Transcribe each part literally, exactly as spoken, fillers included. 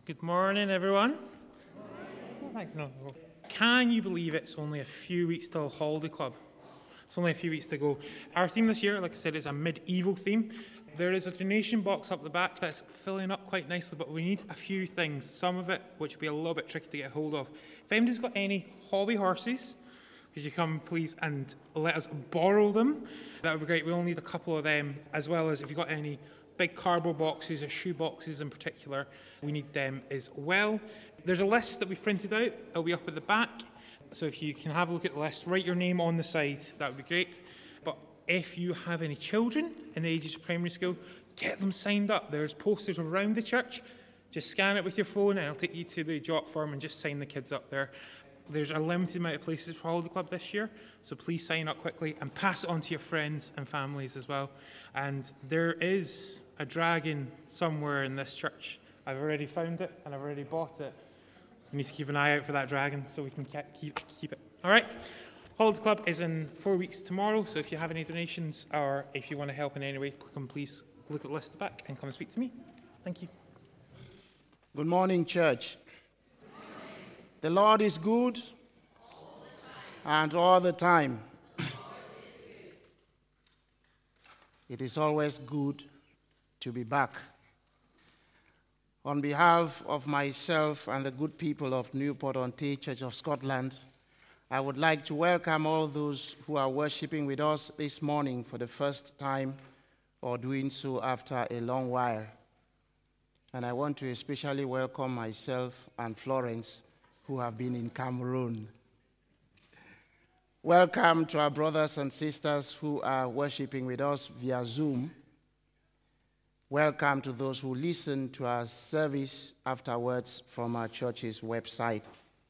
Good morning, everyone. Thanks. No. Can you believe it's only a few weeks till Holiday Club? It's only a few weeks to go. Our theme this year, like I said, is a medieval theme. There is a donation box up the back that's filling up quite nicely, but we need a few things. Some of it, which will be a little bit tricky to get hold of. If anybody's got any hobby horses, could you come, please, and let us borrow them? That would be great. We only need a couple of them, as well as if you've got any big cardboard boxes or shoe boxes in particular, we need them as well. There's a list that we've printed out. It'll be up at the back. So if you can have a look at the list, write your name on the side. That would be great. But if you have any children in the ages of primary school, get them signed up. There's posters around the church. Just scan it with your phone and it'll take you to the jot form and just sign the kids up there. There's a limited amount of places for Holiday Club this year, so please sign up quickly and pass it on to your friends and families as well. And there is a dragon somewhere in this church. I've already found it and I've already bought it. We need to keep an eye out for that dragon so we can keep keep it. All right. Holiday Club is in four weeks tomorrow, so if you have any donations or if you want to help in any way, come please look at the list at the back and come and speak to me. Thank you. Good morning, church. The Lord is good all and all the time. It is always good to be back. On behalf of myself and the good people of Newport-on-Tay Church of Scotland, I would like to welcome all those who are worshiping with us this morning for the first time or doing so after a long while. And I want to especially welcome myself and Florence, who have been in Cameroon. Welcome to our brothers and sisters who are worshiping with us via Zoom. Welcome to those who listen to our service afterwards from our church's website.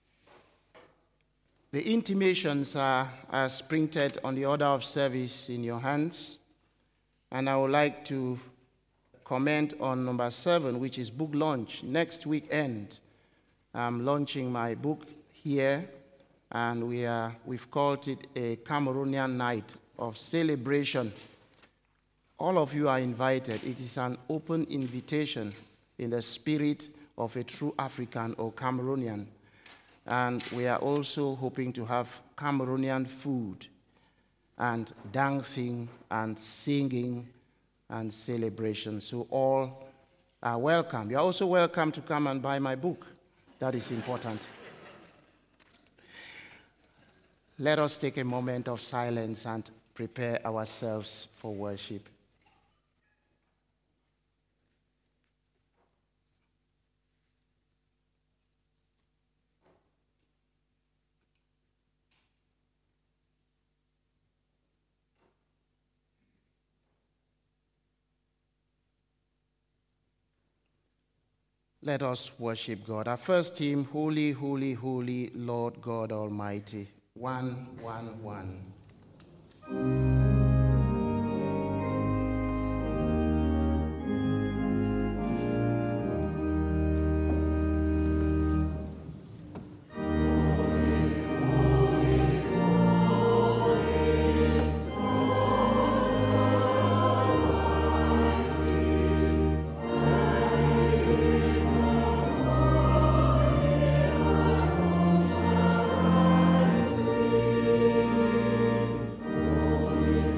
The intimations are as printed on the order of service in your hands, and I would like to comment on number seven, which is book launch. Next weekend, I'm launching my book here, and we are, we've called it a Cameroonian night of celebration. All of you are invited. It is an open invitation in the spirit of a true African or Cameroonian. And we are also hoping to have Cameroonian food and dancing and singing and celebration. So all are welcome. You're also welcome to come and buy my book. That is important. Let us take a moment of silence and prepare ourselves for worship. Let us worship God. Our first hymn, Holy, Holy, Holy, Lord God Almighty. One, one, one. Holy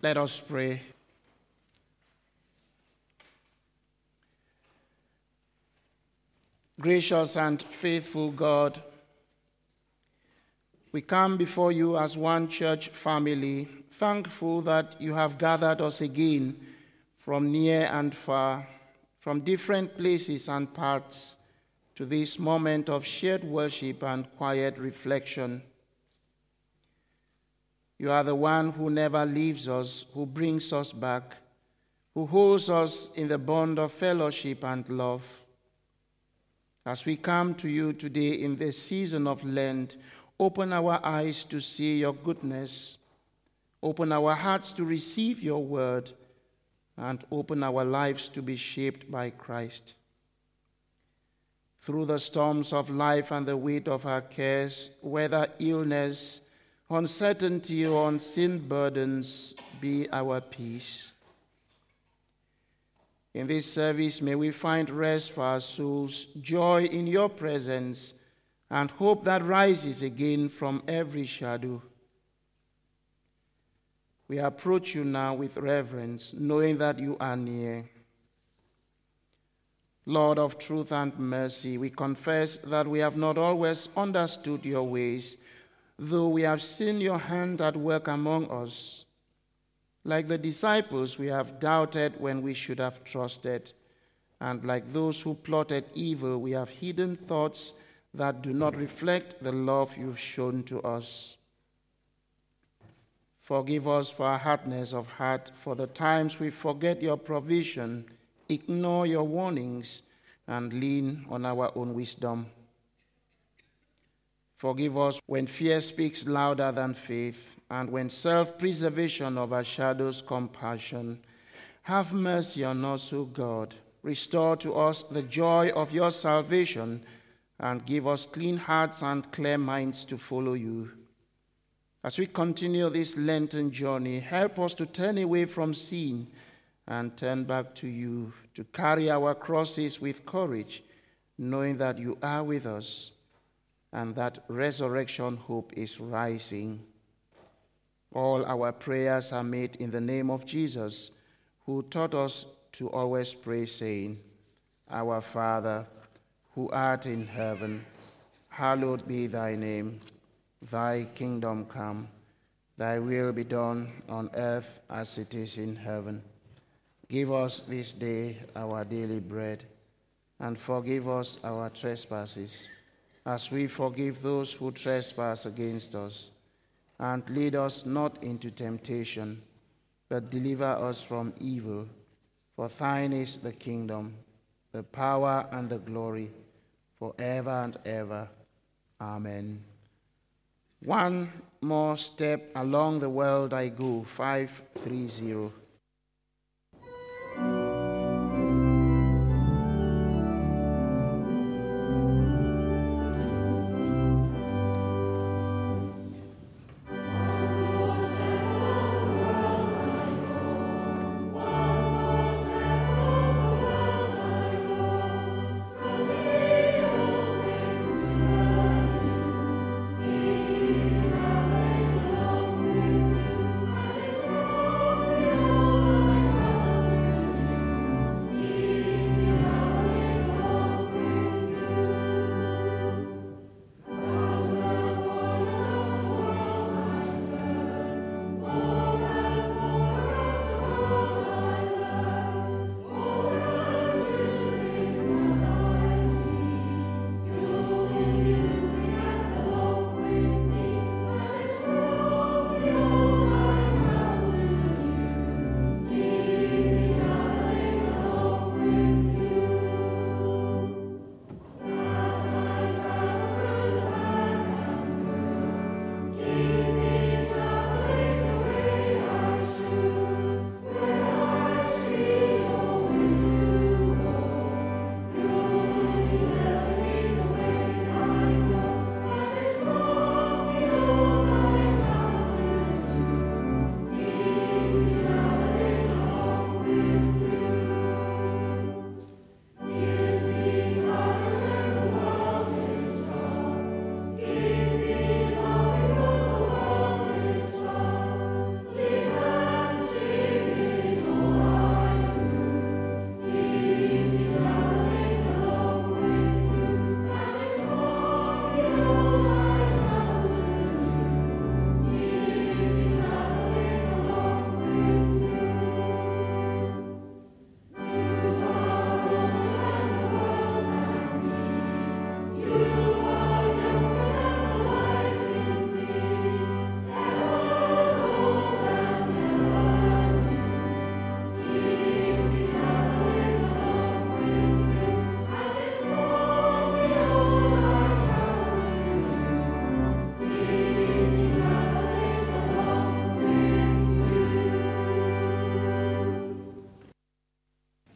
Let us pray. Gracious and faithful God, we come before you as one church family, thankful that you have gathered us again from near and far, from different places and parts, to this moment of shared worship and quiet reflection. You are the one who never leaves us, who brings us back, who holds us in the bond of fellowship and love. As we come to you today in this season of Lent, open our eyes to see your goodness, open our hearts to receive your word, and open our lives to be shaped by Christ. Through the storms of life and the weight of our cares, whether illness, uncertainty, or unseen burdens, be our peace. In this service, may we find rest for our souls, joy in your presence, and hope that rises again from every shadow. We approach you now with reverence, knowing that you are near. Lord of truth and mercy, we confess that we have not always understood your ways, though we have seen your hand at work among us. Like the disciples, we have doubted when we should have trusted, and like those who plotted evil, we have hidden thoughts that do not reflect the love you've shown to us. Forgive us for our hardness of heart, for the times we forget your provision, ignore your warnings, and lean on our own wisdom. Forgive us when fear speaks louder than faith, and when self-preservation overshadows compassion. Have mercy on us, O God. Restore to us the joy of your salvation, and give us clean hearts and clear minds to follow you. As we continue this Lenten journey, help us to turn away from sin and turn back to you, to carry our crosses with courage, knowing that you are with us and that resurrection hope is rising. All our prayers are made in the name of Jesus, who taught us to always pray, saying, Our Father, who art in heaven, hallowed be thy name. Thy kingdom come, thy will be done on earth as it is in heaven. Give us this day our daily bread, and forgive us our trespasses, as we forgive those who trespass against us. And lead us not into temptation, but deliver us from evil. For thine is the kingdom, the power, and the glory, forever and ever. Amen. One more step along the world I go, five three zero. You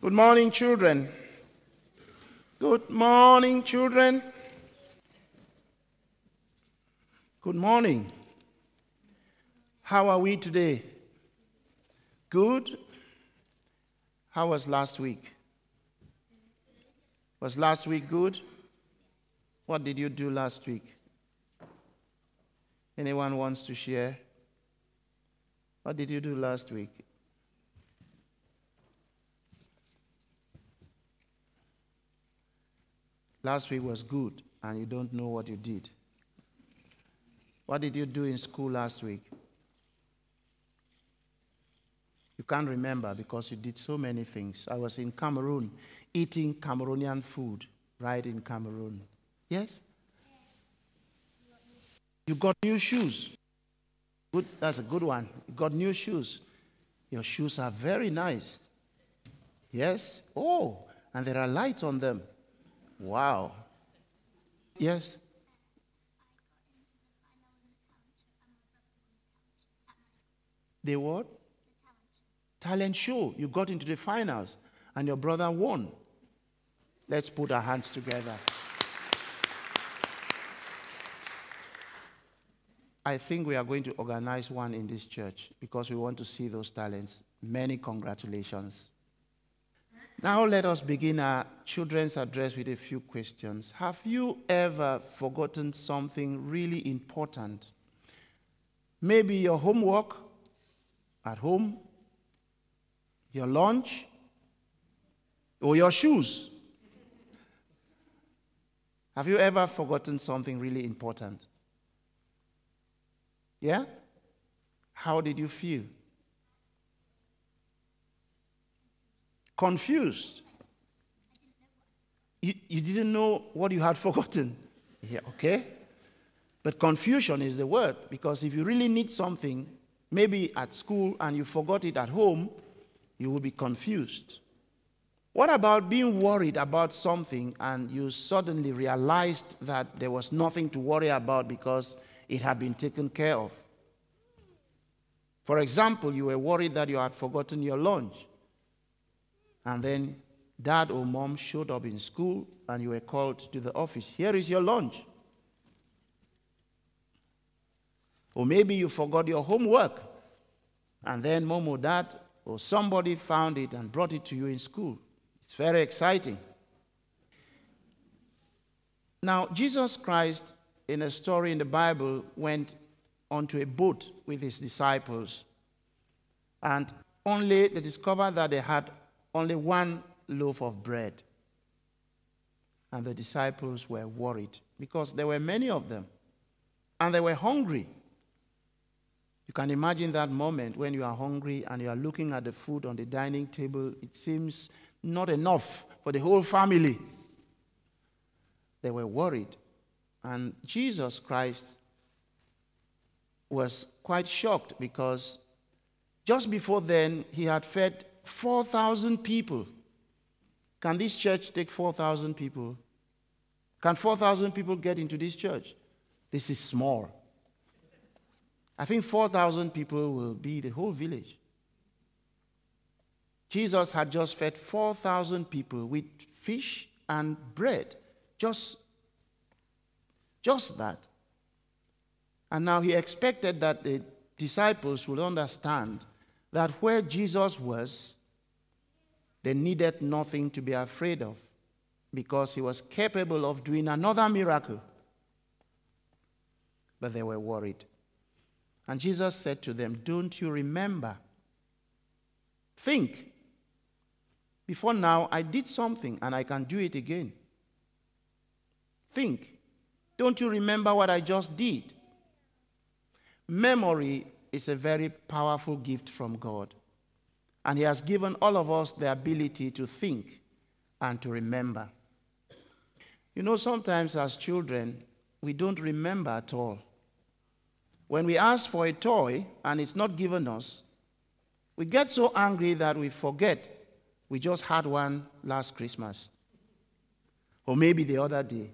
Good morning, children. Good morning, children. Good morning. How are we today? Good? How was last week? Was last week good? What did you do last week? Anyone wants to share? What did you do last week? Last week was good, and you don't know what you did. What did you do in school last week? You can't remember because you did so many things. I was in Cameroon eating Cameroonian food right in Cameroon. Yes? You got new shoes. Good, that's a good one. You got new shoes. Your shoes are very nice. Yes? Oh, and there are lights on them. Wow. Yes? The what? Talent show. You got into the finals and your brother won. Let's put our hands together. I think we are going to organize one in this church because we want to see those talents. Many congratulations. Now let us begin our children's address with a few questions. Have you ever forgotten something really important? Maybe your homework at home, your lunch, or your shoes. Have you ever forgotten something really important? Yeah? How did you feel? Confused. You, you didn't know what you had forgotten. Yeah, okay. But confusion is the word, because if you really need something, maybe at school and you forgot it at home, you will be confused. What about being worried about something and you suddenly realized that there was nothing to worry about because it had been taken care of? For example, you were worried that you had forgotten your lunch. And then dad or mom showed up in school and you were called to the office. Here is your lunch. Or maybe you forgot your homework. And then mom or dad or somebody found it and brought it to you in school. It's very exciting. Now, Jesus Christ, in a story in the Bible, went onto a boat with his disciples. And only they discovered that they had only one loaf of bread. And the disciples were worried because there were many of them. And they were hungry. You can imagine that moment when you are hungry and you are looking at the food on the dining table. It seems not enough for the whole family. They were worried. And Jesus Christ was quite shocked because just before then, he had fed four thousand people. Can this church take four thousand people? Can four thousand people get into this church? This is small. I think four thousand people will be the whole village. Jesus had just fed four thousand people with fish and bread. Just, just that. And now he expected that the disciples would understand that where Jesus was, they needed nothing to be afraid of because he was capable of doing another miracle. But they were worried. And Jesus said to them, "Don't you remember? Think. Before now, I did something and I can do it again. Think. Don't you remember what I just did?" Memory is a very powerful gift from God. And he has given all of us the ability to think and to remember. You know, sometimes as children, we don't remember at all. When we ask for a toy and it's not given us, we get so angry that we forget we just had one last Christmas. Or maybe the other day.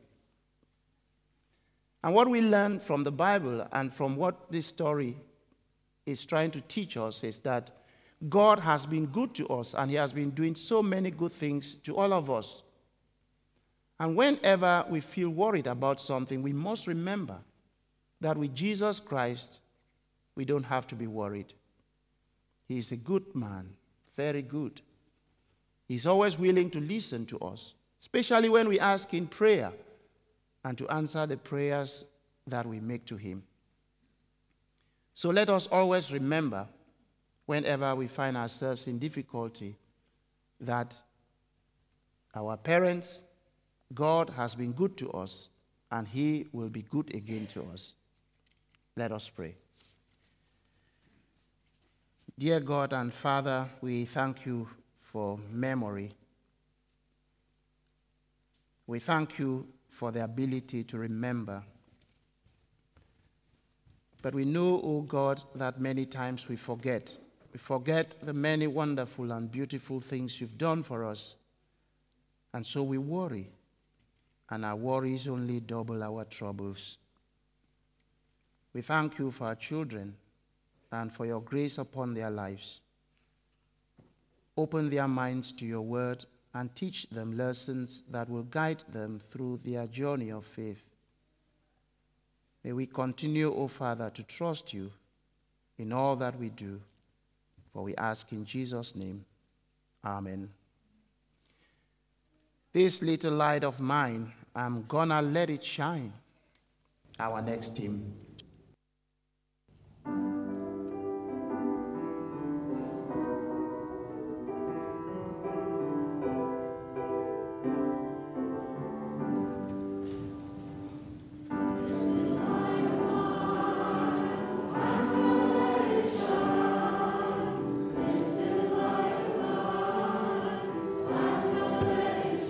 And what we learn from the Bible and from what this story is trying to teach us is that God has been good to us, and he has been doing so many good things to all of us. And whenever we feel worried about something, we must remember that with Jesus Christ, we don't have to be worried. He is a good man, very good. He's always willing to listen to us, especially when we ask in prayer and to answer the prayers that we make to him. So let us always remember, whenever we find ourselves in difficulty, that our parents, God has been good to us, and he will be good again to us. Let us pray. Dear God and Father, we thank you for memory. We thank you for the ability to remember. But we know, O God, that many times we forget. We forget the many wonderful and beautiful things you've done for us. And so we worry. And our worries only double our troubles. We thank you for our children and for your grace upon their lives. Open their minds to your word and teach them lessons that will guide them through their journey of faith. May we continue, O Father, to trust you in all that we do, for we ask in Jesus' name. Amen. This little light of mine, I'm gonna let it shine. Our next hymn.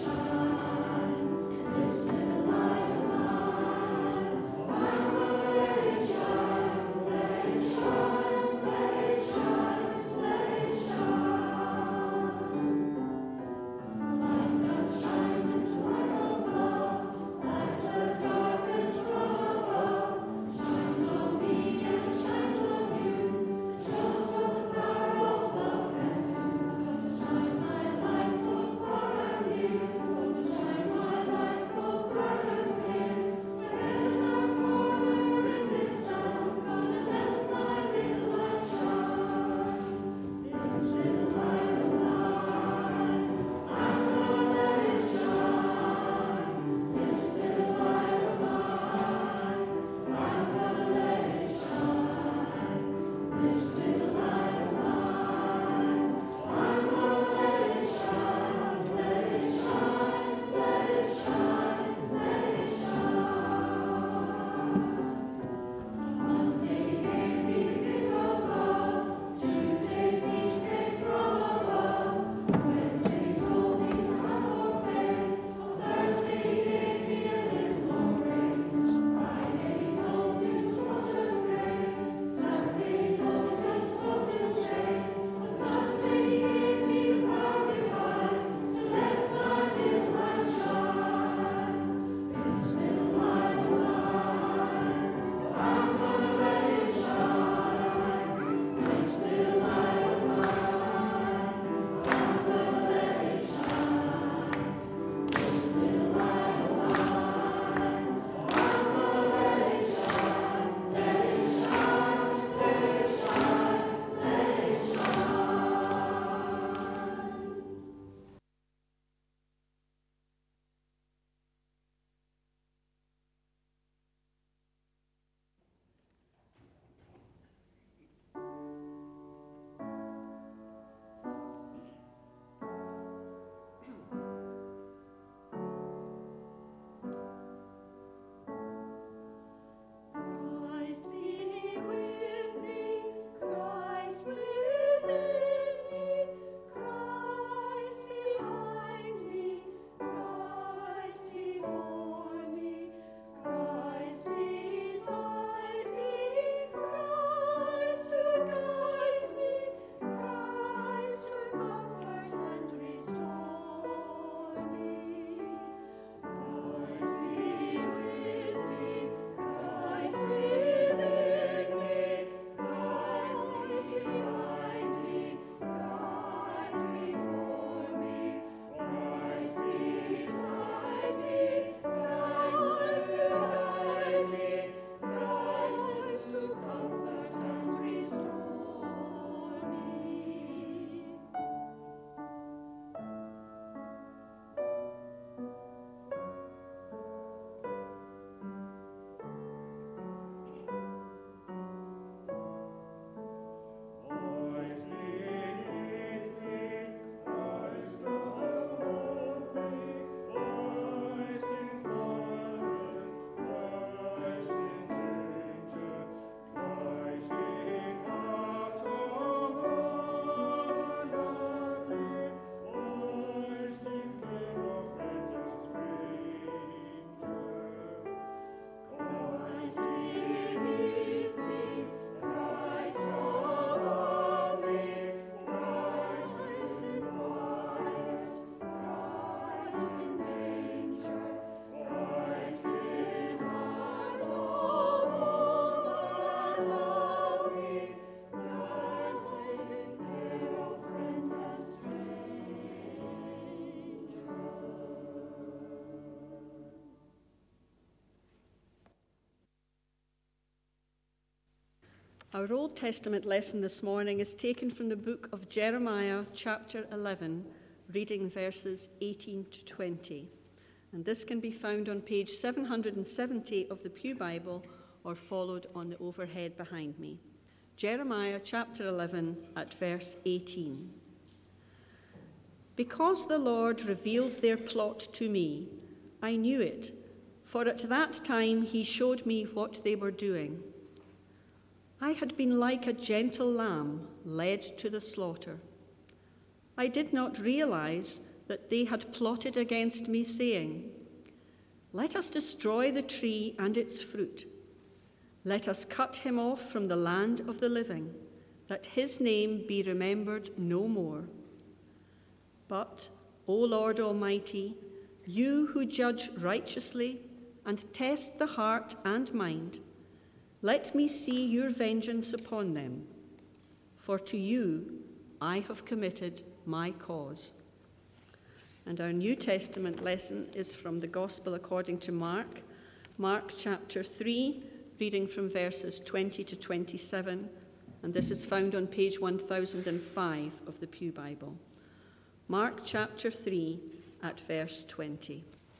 Thank you. Our Old Testament lesson this morning is taken from the book of Jeremiah, chapter eleven, reading verses eighteen to twenty. And this can be found on page seven hundred seventy of the Pew Bible or followed on the overhead behind me. Jeremiah chapter eleven at verse eighteen. Because the Lord revealed their plot to me, I knew it, for at that time he showed me what they were doing. I had been like a gentle lamb led to the slaughter. I did not realize that they had plotted against me, saying, "Let us destroy the tree and its fruit. Let us cut him off from the land of the living, that his name be remembered no more." But, O Lord Almighty, you who judge righteously and test the heart and mind, let me see your vengeance upon them, for to you I have committed my cause. And our New Testament lesson is from the Gospel according to Mark, Mark chapter three, reading from verses twenty to twenty-seven, and this is found on page one thousand five of the Pew Bible. Mark chapter three at verse twenty.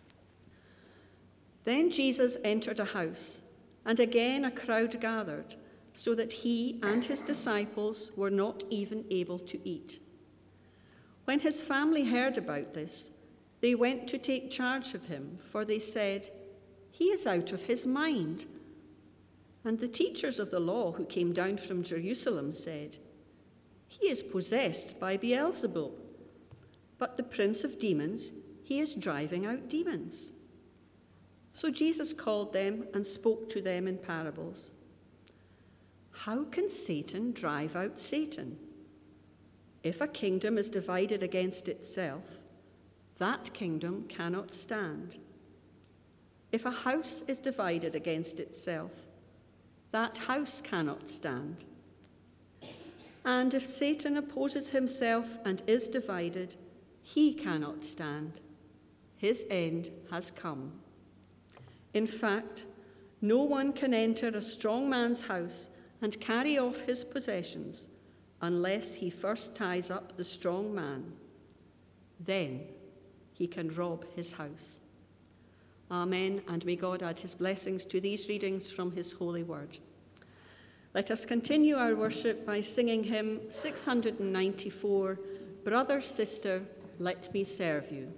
Then Jesus entered a house, and again a crowd gathered, so that he and his disciples were not even able to eat. When his family heard about this, they went to take charge of him, for they said, "He is out of his mind." And the teachers of the law who came down from Jerusalem said, "He is possessed by Beelzebul, but the prince of demons, he is driving out demons." So Jesus called them and spoke to them in parables. How can Satan drive out Satan? If a kingdom is divided against itself, that kingdom cannot stand. If a house is divided against itself, that house cannot stand. And if Satan opposes himself and is divided, he cannot stand. His end has come. In fact, no one can enter a strong man's house and carry off his possessions unless he first ties up the strong man. Then he can rob his house. Amen, and may God add his blessings to these readings from his holy word. Let us continue our worship by singing hymn six hundred ninety-four, "Brother, Sister, Let Me Serve You."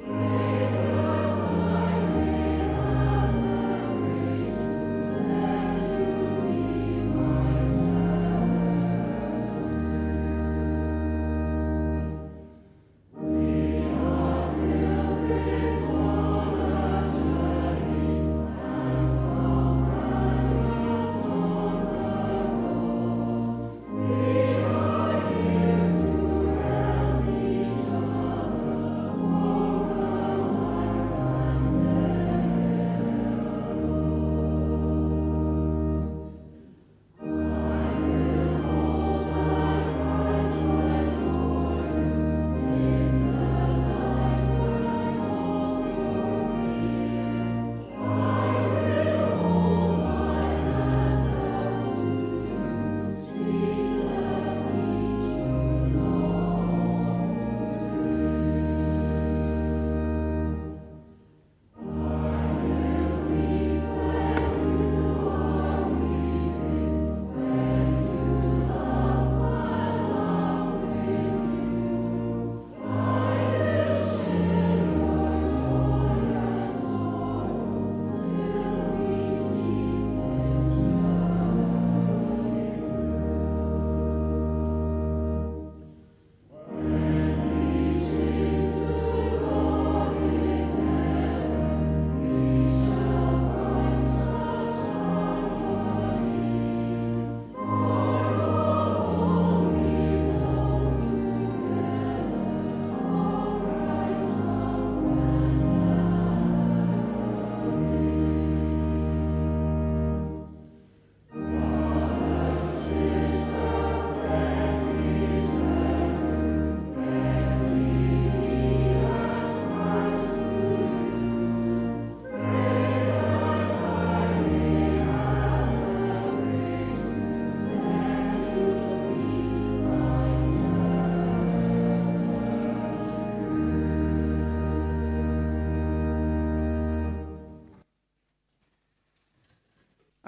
Let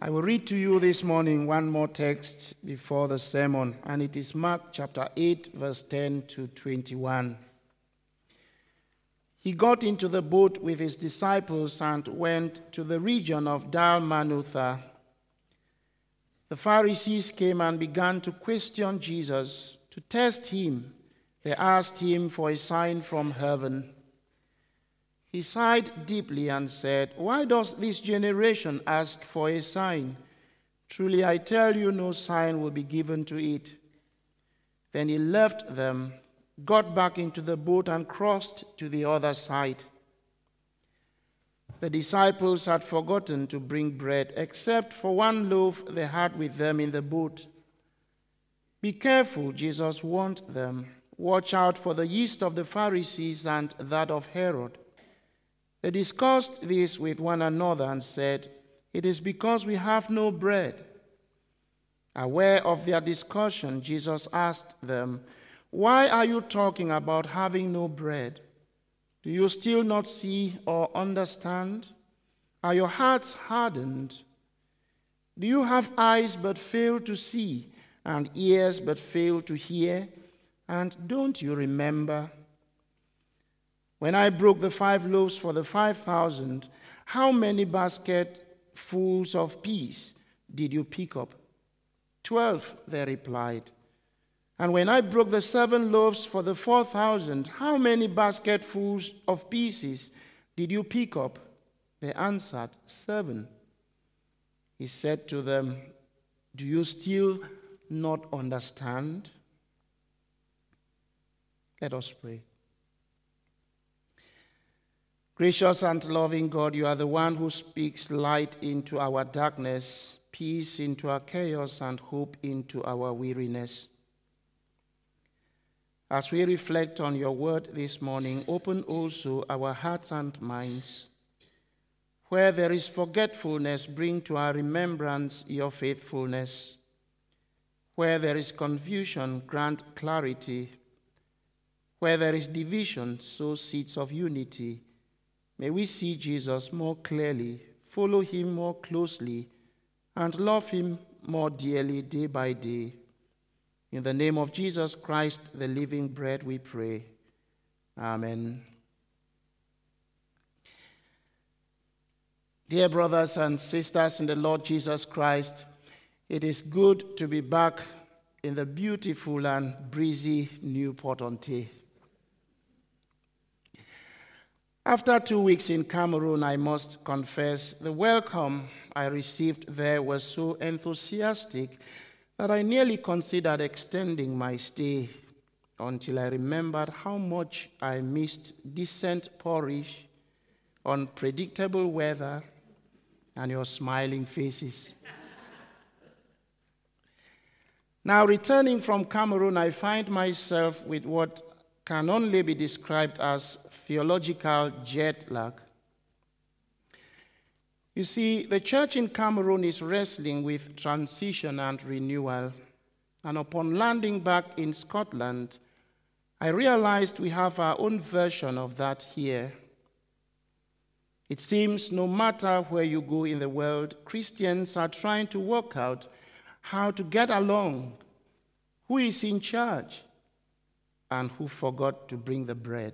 I will read to you this morning one more text before the sermon, and it is Mark chapter eight, verse ten to twenty-one. He got into the boat with his disciples and went to the region of Dalmanutha. The Pharisees came and began to question Jesus. To test him, they asked him for a sign from heaven. He sighed deeply and said, "Why does this generation ask for a sign? Truly I tell you, no sign will be given to it." Then he left them, got back into the boat, and crossed to the other side. The disciples had forgotten to bring bread, except for one loaf they had with them in the boat. "Be careful," Jesus warned them. "Watch out for the yeast of the Pharisees and that of Herod." They discussed this with one another and said, "It is because we have no bread." Aware of their discussion, Jesus asked them, "Why are you talking about having no bread? Do you still not see or understand? Are your hearts hardened? Do you have eyes but fail to see, and ears but fail to hear? And don't you remember? When I broke the five loaves for the five thousand, how many basketfuls of peas did you pick up?" Twelve, they replied. "And when I broke the seven loaves for the four thousand, how many basketfuls of pieces did you pick up?" They answered, "Seven." He said to them, "Do you still not understand?" Let us pray. Gracious and loving God, you are the one who speaks light into our darkness, peace into our chaos, and hope into our weariness. As we reflect on your word this morning, open also our hearts and minds. Where there is forgetfulness, bring to our remembrance your faithfulness. Where there is confusion, grant clarity. Where there is division, sow seeds of unity. May we see Jesus more clearly, follow him more closely, and love him more dearly day by day. In the name of Jesus Christ, the living bread, we pray. Amen. Dear brothers and sisters in the Lord Jesus Christ, it is good to be back in the beautiful and breezy New Port-on-Tay. After two weeks in Cameroon, I must confess, the welcome I received there was so enthusiastic that I nearly considered extending my stay until I remembered how much I missed decent porridge, unpredictable weather, and your smiling faces. Now, returning from Cameroon, I find myself with what can only be described as theological jet lag. You see, the church in Cameroon is wrestling with transition and renewal. And upon landing back in Scotland, I realized we have our own version of that here. It seems no matter where you go in the world, Christians are trying to work out how to get along, who is in charge, and who forgot to bring the bread.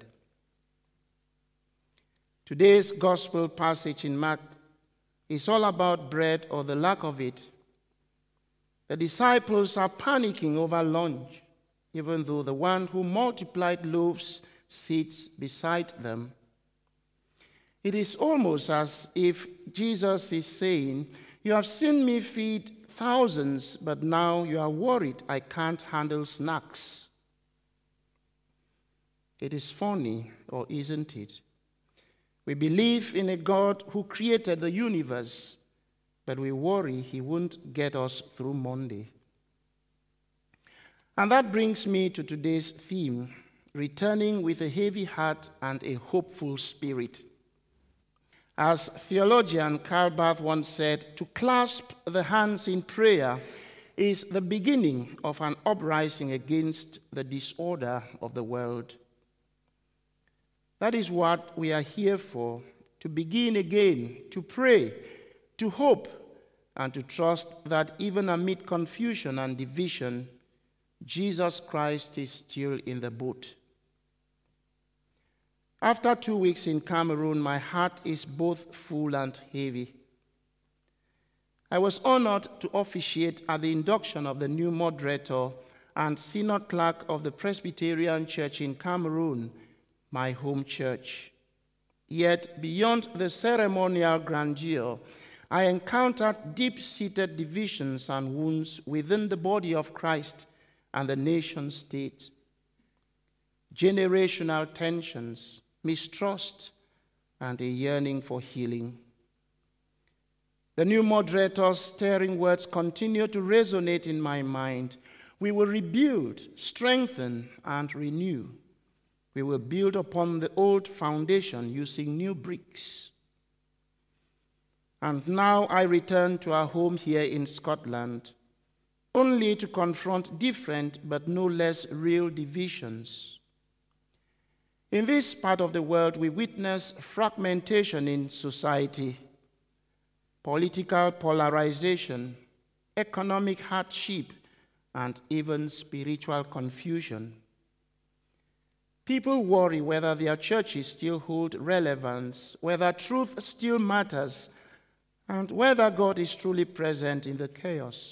Today's gospel passage in Mark is all about bread or the lack of it. The disciples are panicking over lunch, even though the one who multiplied loaves sits beside them. It is almost as if Jesus is saying, "You have seen me feed thousands, but now you are worried I can't handle snacks." It is funny, or isn't it? We believe in a God who created the universe, but we worry he won't get us through Monday. And that brings me to today's theme, returning with a heavy heart and a hopeful spirit. As theologian Karl Barth once said, to clasp the hands in prayer is the beginning of an uprising against the disorder of the world. That is what we are here for, to begin again, to pray, to hope, and to trust that even amid confusion and division, Jesus Christ is still in the boat. After two weeks in Cameroon, my heart is both full and heavy. I was honored to officiate at the induction of the new moderator and synod clerk of the Presbyterian Church in Cameroon, my home church. Yet, beyond the ceremonial grandeur, I encountered deep-seated divisions and wounds within the body of Christ and the nation state. Generational tensions, mistrust, and a yearning for healing. The new moderator's stirring words continue to resonate in my mind. We will rebuild, strengthen, and renew. We will build upon the old foundation using new bricks. And now I return to our home here in Scotland, only to confront different but no less real divisions. In this part of the world, we witness fragmentation in society, political polarization, economic hardship, and even spiritual confusion. People worry whether their churches still hold relevance, whether truth still matters, and whether God is truly present in the chaos.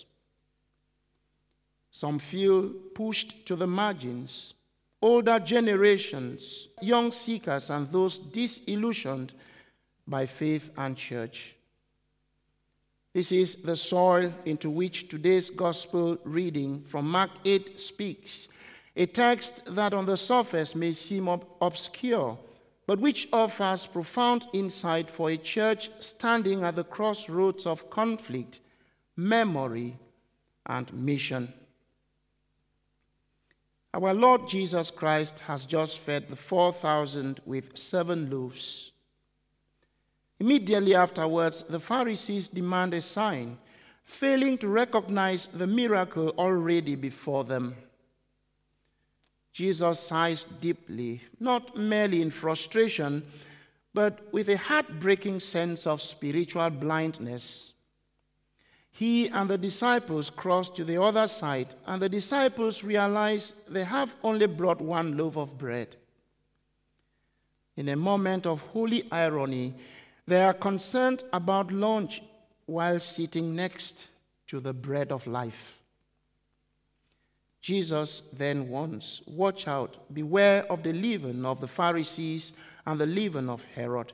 Some feel pushed to the margins. Older generations, young seekers, and those disillusioned by faith and church. This is the soil into which today's gospel reading from Mark eight speaks, a text that on the surface may seem ob- obscure, but which offers profound insight for a church standing at the crossroads of conflict, memory, and mission. Our Lord Jesus Christ has just fed the four thousand with seven loaves. Immediately afterwards, the Pharisees demand a sign, failing to recognize the miracle already before them. Jesus sighs deeply, not merely in frustration, but with a heartbreaking sense of spiritual blindness. He and the disciples cross to the other side, and the disciples realize they have only brought one loaf of bread. In a moment of holy irony, they are concerned about lunch while sitting next to the bread of life. Jesus then warns, "Watch out, beware of the leaven of the Pharisees and the leaven of Herod."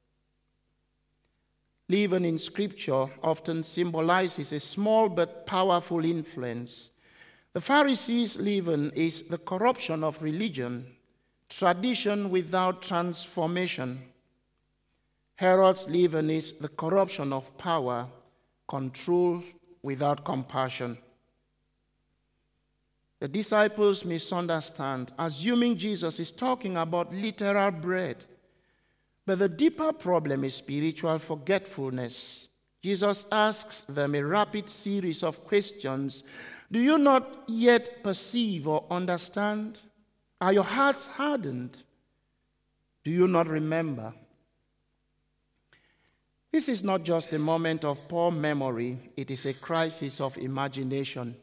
Leaven in Scripture often symbolizes a small but powerful influence. The Pharisees' leaven is the corruption of religion, tradition without transformation. Herod's leaven is the corruption of power, control without compassion. The disciples misunderstand, assuming Jesus is talking about literal bread. But the deeper problem is spiritual forgetfulness. Jesus asks them a rapid series of questions. Do you not yet perceive or understand? Are your hearts hardened? Do you not remember? This is not just a moment of poor memory, it is a crisis of imagination.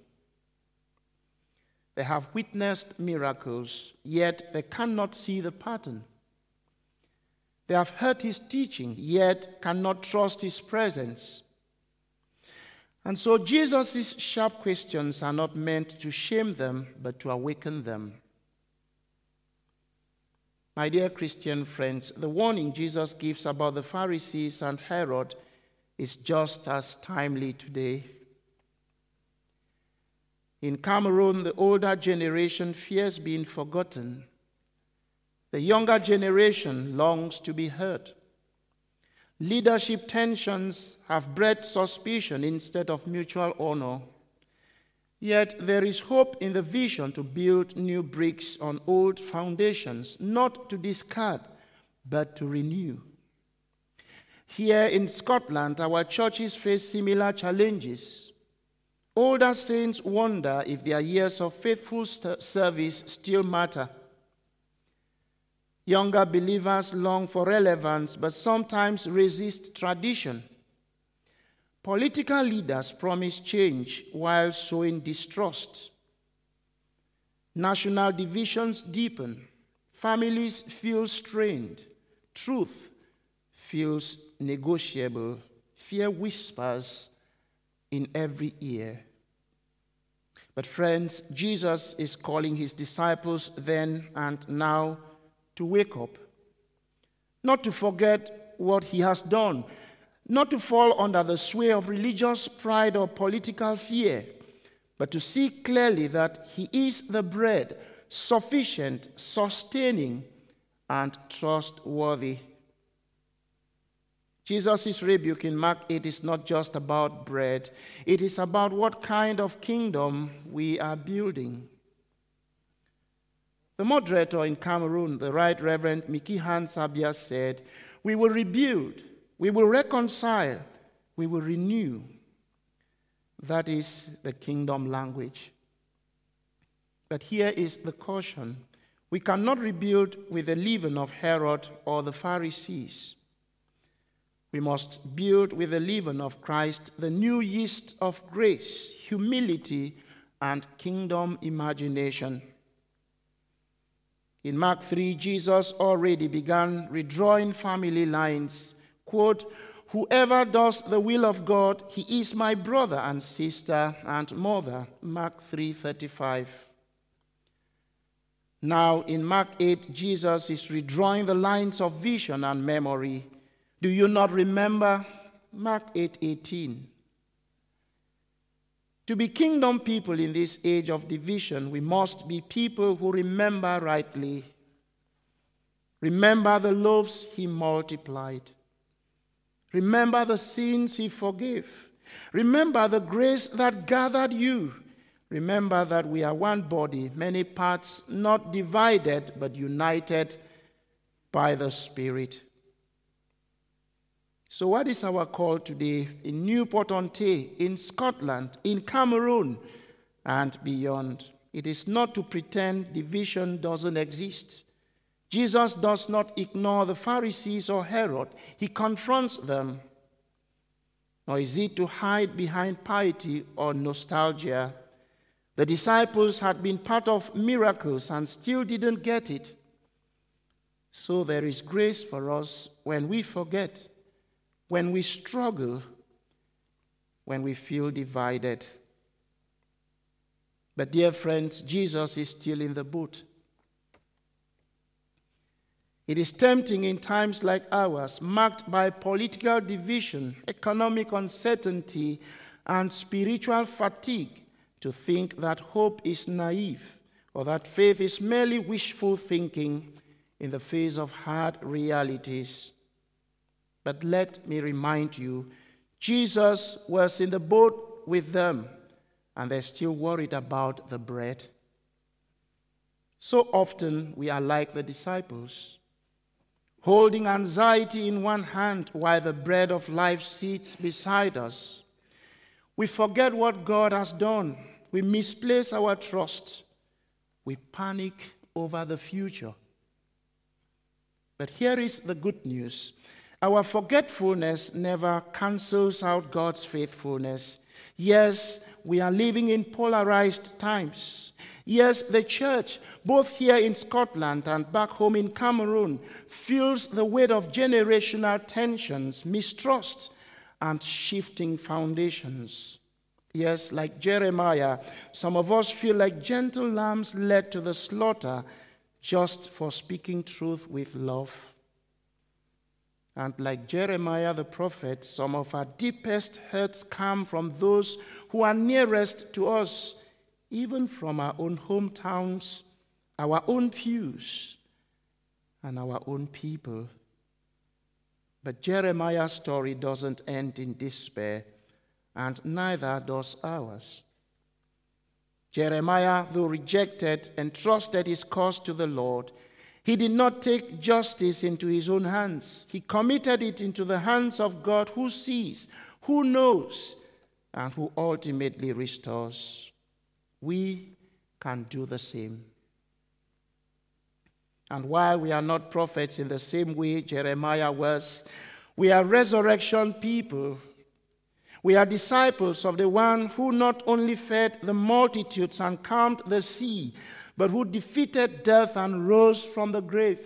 They have witnessed miracles, yet they cannot see the pattern. They have heard his teaching, yet cannot trust his presence. And so Jesus' sharp questions are not meant to shame them, but to awaken them. My dear Christian friends, the warning Jesus gives about the Pharisees and Herod is just as timely today. In Cameroon, the older generation fears being forgotten. The younger generation longs to be heard. Leadership tensions have bred suspicion instead of mutual honor. Yet there is hope in the vision to build new bricks on old foundations, not to discard, but to renew. Here in Scotland, our churches face similar challenges. Older saints wonder if their years of faithful service still matter. Younger believers long for relevance, but sometimes resist tradition. Political leaders promise change while sowing distrust. National divisions deepen. Families feel strained. Truth feels negotiable. Fear whispers in every ear. But friends, Jesus is calling his disciples then and now to wake up. Not to forget what he has done. Not to fall under the sway of religious pride or political fear, but to see clearly that he is the bread, sufficient, sustaining, and trustworthy. Jesus' rebuke in Mark eight is not just about bread. It is about what kind of kingdom we are building. The moderator in Cameroon, the Right Reverend Miki Hans Abia, said, "We will rebuild, we will reconcile, we will renew." That is the kingdom language. But here is the caution. We cannot rebuild with the leaven of Herod or the Pharisees. We must build with the leaven of Christ, the new yeast of grace, humility, and kingdom imagination. In Mark three, Jesus already began redrawing family lines. Quote, "Whoever does the will of God, he is my brother and sister and mother." Mark three thirty-five. Now in Mark eight, Jesus is redrawing the lines of vision and memory. Do you not remember? Mark eight eighteen. To be kingdom people in this age of division, we must be people who remember rightly. Remember the loaves he multiplied. Remember the sins he forgave. Remember the grace that gathered you. Remember that we are one body, many parts, not divided, but united by the Spirit. So what is our call today in Newport-on-Tay, in Scotland, in Cameroon, and beyond? It is not to pretend division doesn't exist. Jesus does not ignore the Pharisees or Herod. He confronts them. Nor is it to hide behind piety or nostalgia. The disciples had been part of miracles and still didn't get it. So there is grace for us when we forget, when we struggle, when we feel divided. But dear friends, Jesus is still in the boat. It is tempting in times like ours, marked by political division, economic uncertainty, and spiritual fatigue, to think that hope is naive or that faith is merely wishful thinking in the face of hard realities. But let me remind you, Jesus was in the boat with them, and they're still worried about the bread. So often we are like the disciples, holding anxiety in one hand while the bread of life sits beside us. We forget what God has done. We misplace our trust. We panic over the future. But here is the good news. Our forgetfulness never cancels out God's faithfulness. Yes, we are living in polarized times. Yes, the church, both here in Scotland and back home in Cameroon, feels the weight of generational tensions, mistrust, and shifting foundations. Yes, like Jeremiah, some of us feel like gentle lambs led to the slaughter just for speaking truth with love. And like Jeremiah the prophet, some of our deepest hurts come from those who are nearest to us, even from our own hometowns, our own pews, and our own people. But Jeremiah's story doesn't end in despair, and neither does ours. Jeremiah, though rejected, entrusted his cause to the Lord. He did not take justice into his own hands. He committed it into the hands of God, who sees, who knows, and who ultimately restores. We can do the same. And while we are not prophets in the same way Jeremiah was, we are resurrection people. We are disciples of the one who not only fed the multitudes and calmed the sea, but who defeated death and rose from the grave.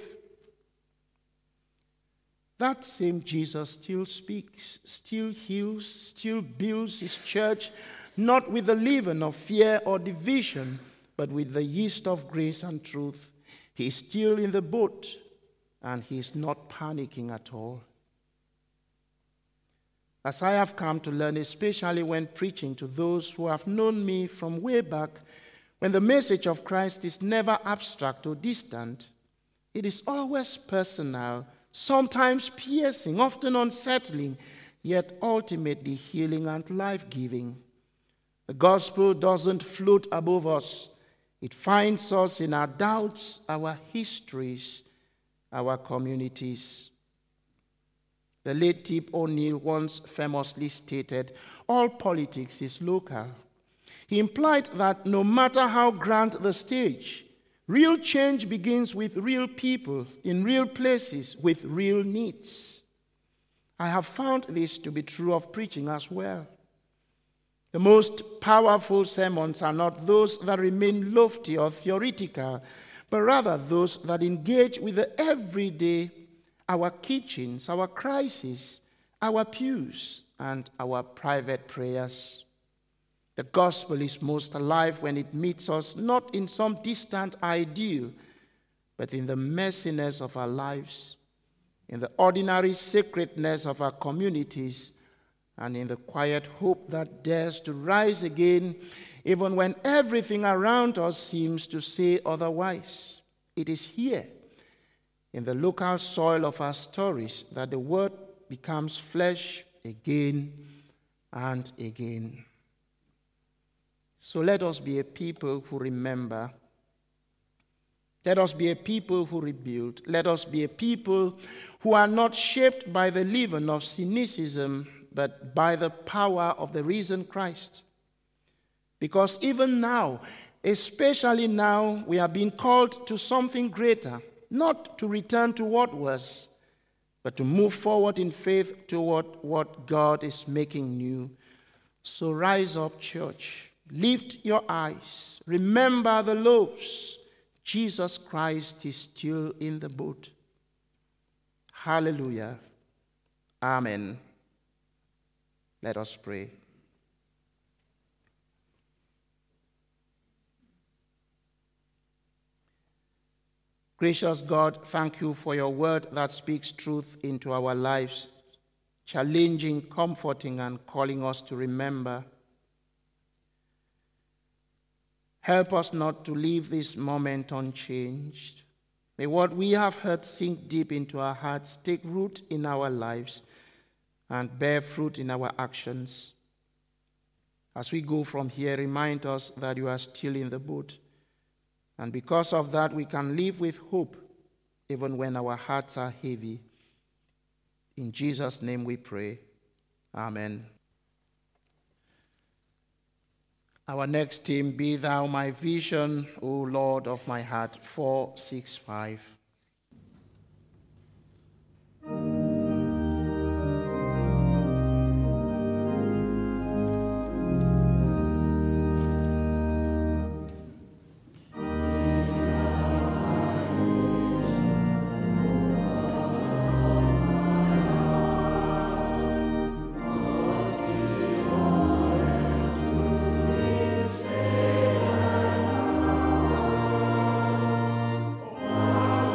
That same Jesus still speaks, still heals, still builds his church, not with the leaven of fear or division, but with the yeast of grace and truth. He is still in the boat, and he is not panicking at all. As I have come to learn, especially when preaching to those who have known me from way back, when the message of Christ is never abstract or distant, it is always personal, sometimes piercing, often unsettling, yet ultimately healing and life-giving. The gospel doesn't float above us. It finds us in our doubts, our histories, our communities. The late Tip O'Neill once famously stated, all politics is local. He implied that no matter how grand the stage, real change begins with real people, in real places, with real needs. I have found this to be true of preaching as well. The most powerful sermons are not those that remain lofty or theoretical, but rather those that engage with the everyday, our kitchens, our crises, our pews, and our private prayers. The gospel is most alive when it meets us not in some distant ideal, but in the messiness of our lives, in the ordinary sacredness of our communities, and in the quiet hope that dares to rise again, even when everything around us seems to say otherwise. It is here, in the local soil of our stories, that the word becomes flesh again and again. So let us be a people who remember. Let us be a people who rebuild. Let us be a people who are not shaped by the leaven of cynicism, but by the power of the risen Christ. Because even now, especially now, we are being called to something greater, not to return to what was, but to move forward in faith toward what God is making new. So rise up, church. Lift your eyes. Remember the loaves. Jesus Christ is still in the boat. Hallelujah. Amen. Let us pray. Gracious God, thank you for your word that speaks truth into our lives, challenging, comforting, and calling us to remember. Help us not to leave this moment unchanged. May what we have heard sink deep into our hearts, take root in our lives, and bear fruit in our actions. As we go from here, remind us that you are still in the boat. And because of that, we can live with hope, even when our hearts are heavy. In Jesus' name we pray. Amen. Our next hymn, Be Thou My Vision, O Lord of my heart, four six five. Wow.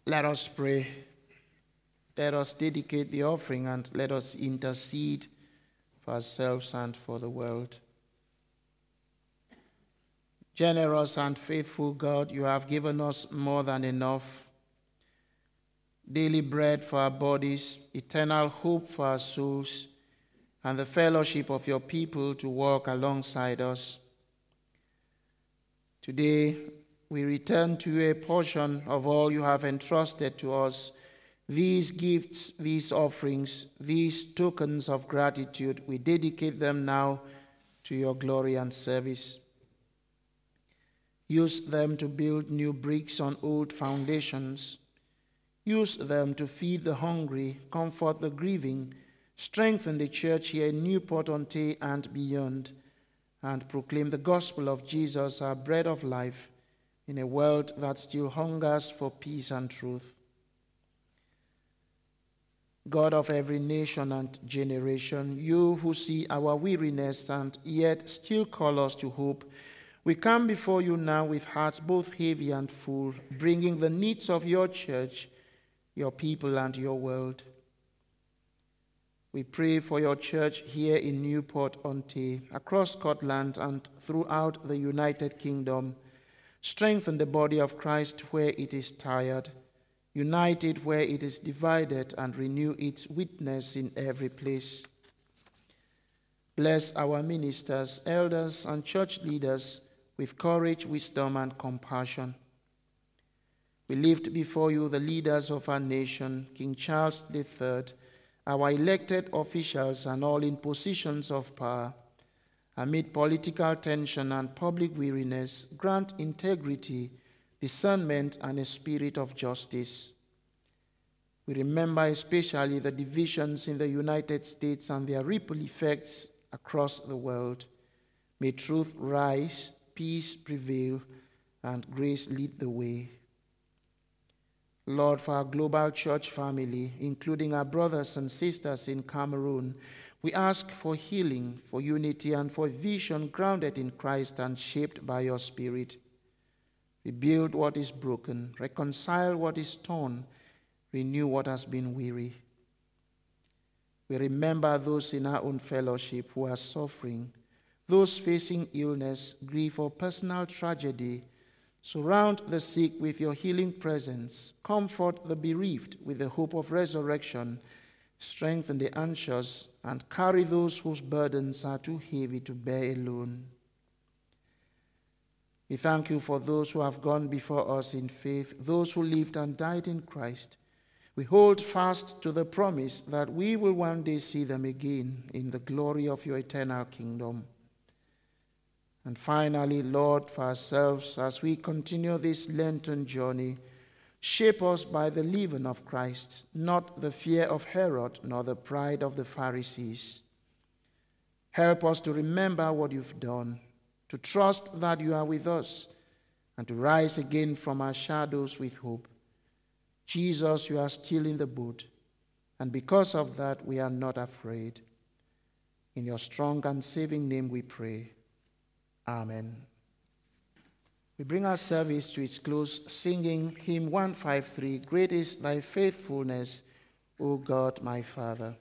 Let us pray. Let us dedicate the offering and let us intercede for ourselves and for the world. Generous and faithful God, you have given us more than enough. Daily bread for our bodies, eternal hope for our souls, and the fellowship of your people to walk alongside us. Today, we return to you a portion of all you have entrusted to us. These gifts, these offerings, these tokens of gratitude, we dedicate them now to your glory and service. Use them to build new bricks on old foundations. Use them to feed the hungry, comfort the grieving, strengthen the church here in Newport-on-Tay and beyond, and proclaim the gospel of Jesus, our bread of life, in a world that still hungers for peace and truth. God of every nation and generation, you who see our weariness and yet still call us to hope, we come before you now with hearts both heavy and full, bringing the needs of your church, your people, and your world. We pray for your church here in Newport-on-Tay, across Scotland and throughout the United Kingdom. Strengthen the body of Christ where it is tired, unite it where it is divided, and renew its witness in every place. Bless our ministers, elders, and church leaders with courage, wisdom, and compassion. We lift before you the leaders of our nation, King Charles the Third, our elected officials, and all in positions of power. Amid political tension and public weariness, grant integrity, discernment, and a spirit of justice. We remember especially the divisions in the United States and their ripple effects across the world. May truth rise, peace prevail, and grace lead the way. Lord, for our global church family, including our brothers and sisters in Cameroon, we ask for healing, for unity, and for vision grounded in Christ and shaped by your Spirit. Rebuild what is broken, reconcile what is torn, renew what has been weary. We remember those in our own fellowship who are suffering, those facing illness, grief, or personal tragedy. Surround the sick with your healing presence. Comfort the bereaved with the hope of resurrection. Strengthen the anxious and carry those whose burdens are too heavy to bear alone. We thank you for those who have gone before us in faith, those who lived and died in Christ. We hold fast to the promise that we will one day see them again in the glory of your eternal kingdom. And finally, Lord, for ourselves, as we continue this Lenten journey, shape us by the leaven of Christ, not the fear of Herod, nor the pride of the Pharisees. Help us to remember what you've done, to trust that you are with us, and to rise again from our shadows with hope. Jesus, you are still in the boat, and because of that, we are not afraid. In your strong and saving name we pray. Amen. We bring our service to its close singing hymn one fifty-three, Great is thy faithfulness, O God my Father.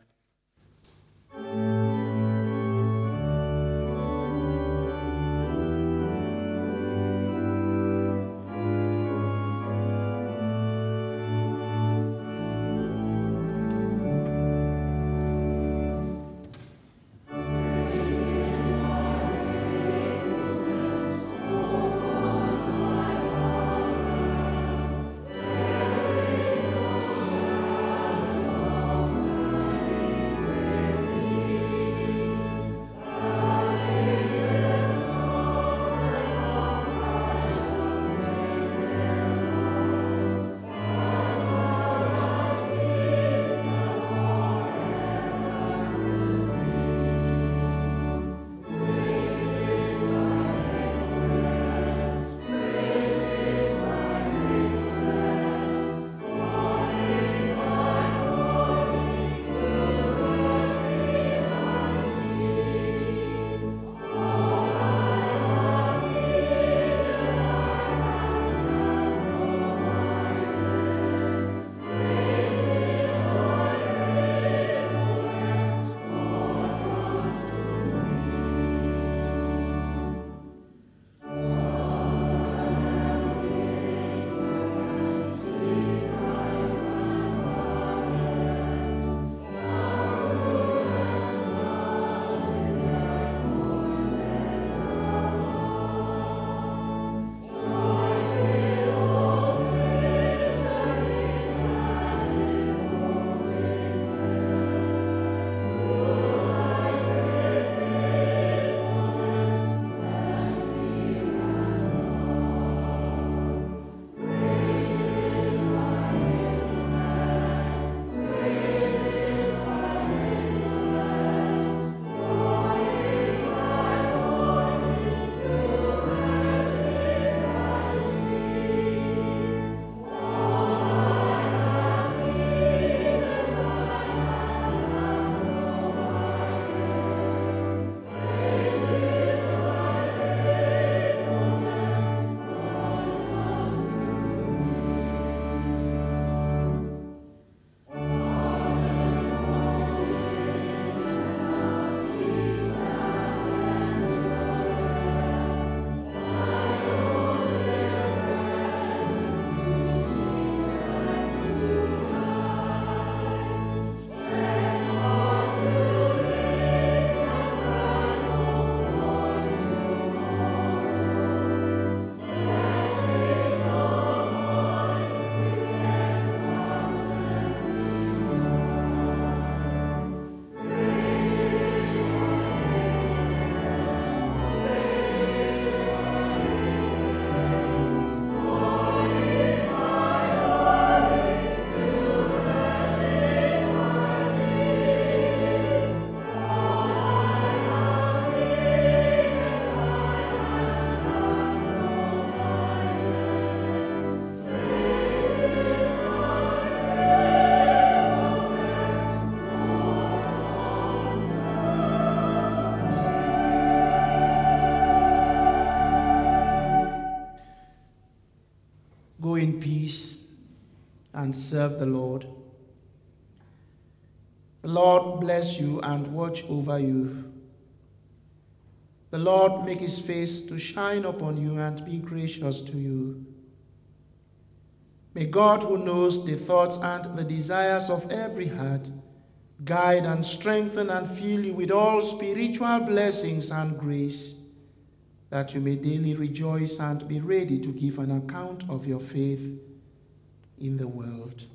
and serve the Lord. The Lord bless you and watch over you. The Lord make his face to shine upon you and be gracious to you. May God, who knows the thoughts and the desires of every heart, guide and strengthen and fill you with all spiritual blessings and grace, that you may daily rejoice and be ready to give an account of your faith in the world.